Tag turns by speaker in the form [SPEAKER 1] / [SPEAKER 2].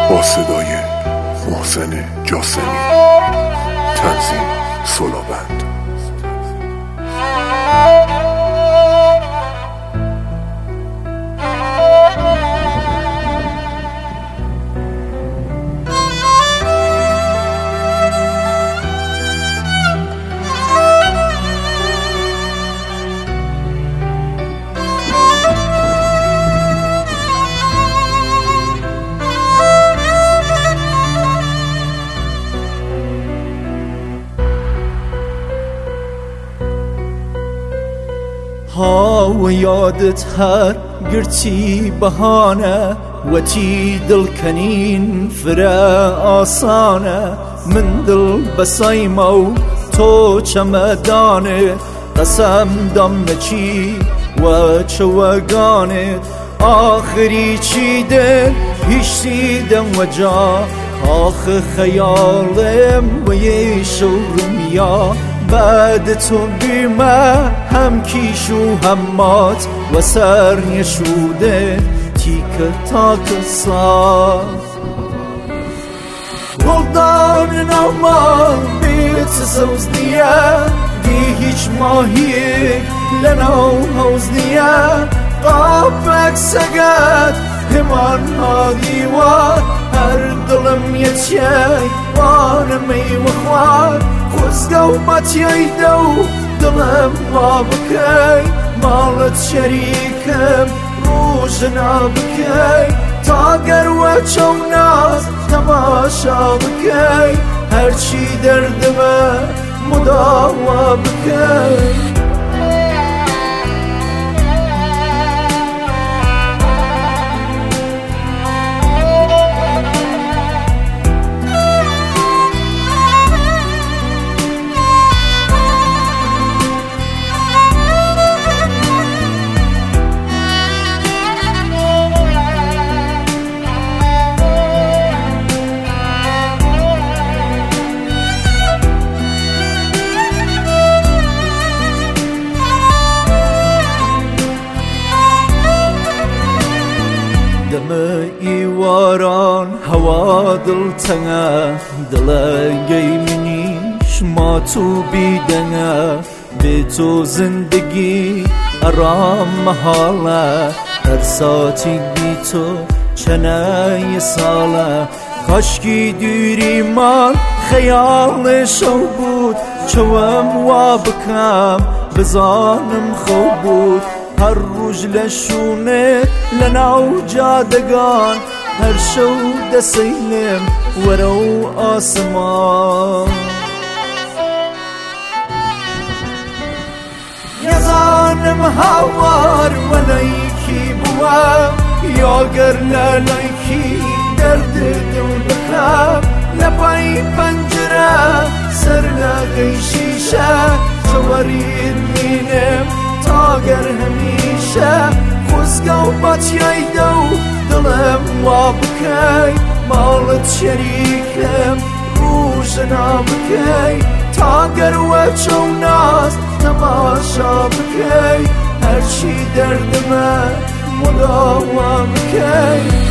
[SPEAKER 1] با صدای محسن جاسمی، تنظیم سولابند.
[SPEAKER 2] ها یادت هر گرچی بهانه وتی دڵکەنین فرە ئاسانە من دڵ بەسایمە و تۆ چەمەدانت قەسەم دەم نەچی وە چەوەگانت ئاخری چی دێ هیچی دەم وەجا ئاخە خەیاڵێم وەیە شەورمیا بعد تو بیمه هم کیش و هم مات و سر نشوده تیکه تاک سا گلدان نامان بیت سوز نیه دی هیچ ماهی لنو حوز نیه قابک سگد همان ها دیوار هر دلم یچی وانمی و خوار خۆزگە و ماتیایدە و دڵم وا بکەی ماڵت شەریکم ڕۆژنا بکەی تا گەروە چەو ناز تەماشا بکەی هەرچی دەردمە مداوا بکەی ئیواران هەوا دڵتەنگە دڵەگەی منیش مات و بیدەنگە بێ تۆ زندگی ئەڕام مەحاڵە هەر ساتێک بی تۆ چەنە ساڵە کاشکی دووری ماڵ خەیاڵێ شەو بود چەوەم وا بکەم بزانم خەو بود هەر ڕۆژ لە شوونێت لە ناو جادەگان هەر شەو دەسەینێم وەرە و ئاسمان نەزانم هاوار وەلایکی بووە یاگەر لە لایکی دەرددڵ بکەم لە پای پەنجرە سەر لەگەی شیشە چەوەرید بینم تاگەر هەمیشە خۆزگە و باتیایدە و دڵم وا بکەی ماڵت شەریکم ڕۆژنا بکەی تاگەروە چەو ناز تەماشا بکەی هەرچی دەردمە مداوا بکەی